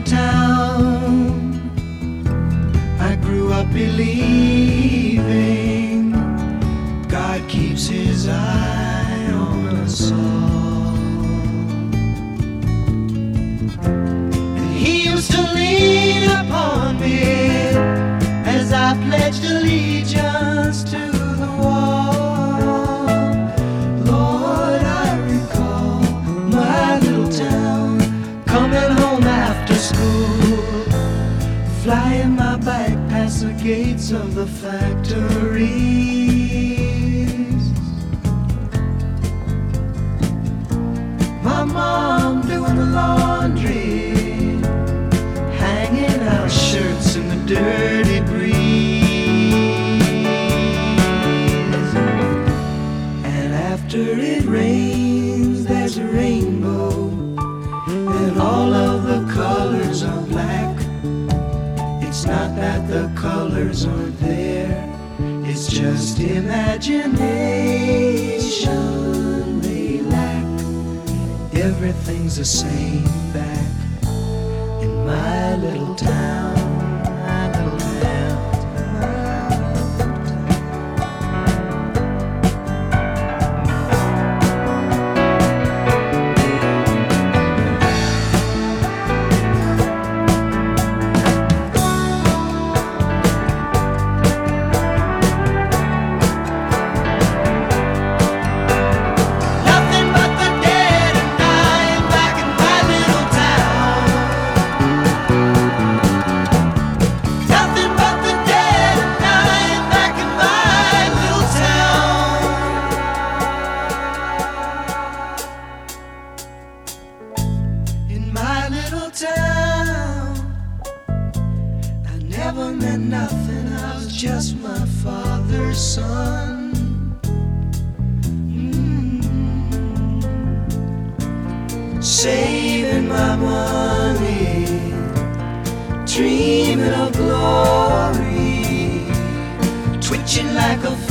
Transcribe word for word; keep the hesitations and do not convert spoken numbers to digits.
town, I grew up believing God keeps his eye on us all. And he used to lean upon me as I pledged allegiance to the wall. Lord, I recall my little town, coming home after school, flying my bike past the gates of the factories. My mom doing the laundry, hanging out shirts in the dirty breeze. And after it rains, there's a rainbow, and all of the colors are black. It's not that the colors aren't there, it's just imagination they lack. Everything's the same back in my little town, my little town. Town, I never meant nothing, I was just my father's son. Mm-hmm. Saving my money, dreaming of glory, twitching like a